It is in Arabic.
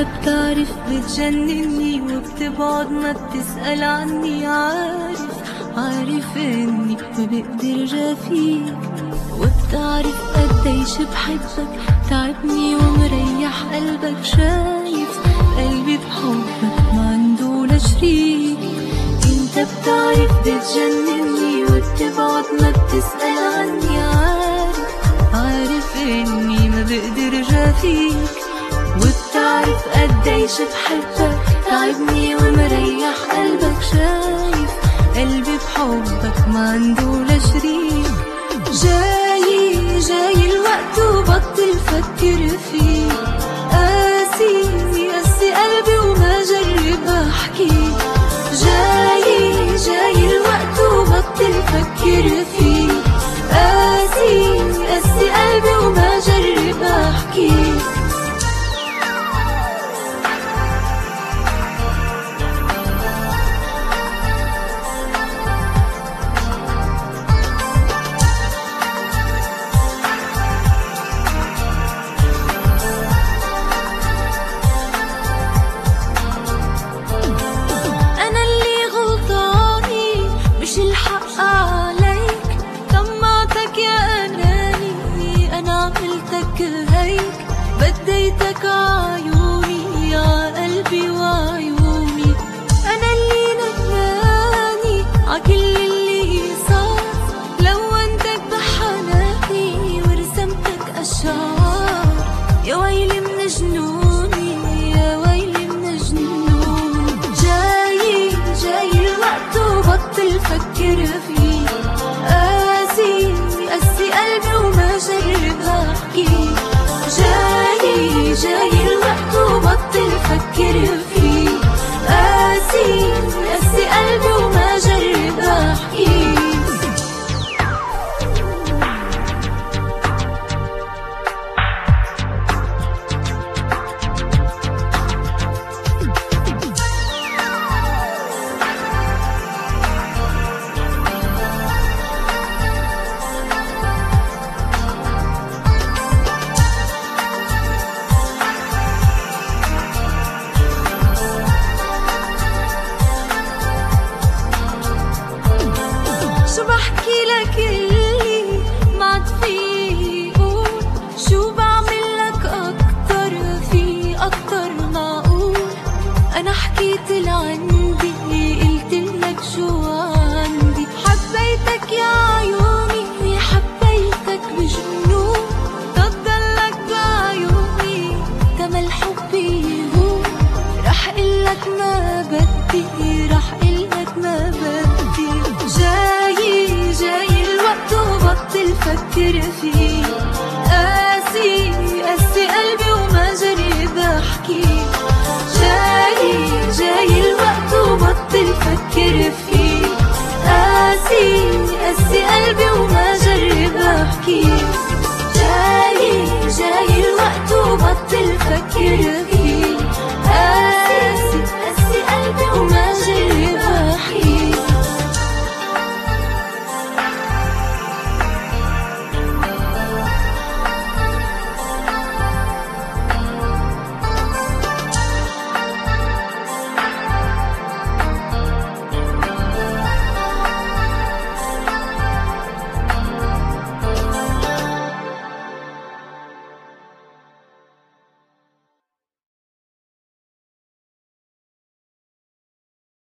بتعرف بتجنني وبتبعد ما بتسأل عني. عارف اني ما بقدر جافيك، وبتعرف قديش بحبك، تعبني ومريح قلبك. شايف قلبي بحبك ما عنده ولا شريك. انت بتعرف بتجنني وبتبعد ما بتسأل عني. عارف اني ما بقدر جافيك، وبتعرف قديش بحبك، تعبني ومريح قلبك. شايف قلبي بحبك ما عنده ولا شريك. جاي الوقت وبطل فكر فيه. قاسي قلبي وما جرب احكي. جاي الوقت وبطل فكر فيه. قاسي قلبي وما جرب احكي. هيك بديتك عيوني يا قلبي وعيوني. أنا اللي ندماني عكل اللي صار، لونتك بحناني ورسمتك أشعار. يا ويلي من جنوني، يا ويلي من جنوني. جاي الوقت وبطل فكر فيه. قاسي قلبي وما جرب احكي. جاي الوقت وبطل فكر فيه. قاسي قلبي وما جرب احكي. شو بحكي لك اللي ما عاد فيه قول؟ شو بعمل لك أكتر في أكتر معقول؟ أنا حكيت لعندي، قلت لك شو عندي. حبيتك يا عيوني، حبيتك بجنون. تضلك بعيوني تمل حبي هون. رح قلك ما بدي، رح قلك ما بدي. جاي الوقت وبطل فكر فيه. قاسي قلبي وما جرب احكي. جاي الوقت وبطل فكر فيه. قاسي قلبي وما جرب احكي. جاي الوقت وبطل فكر فيه.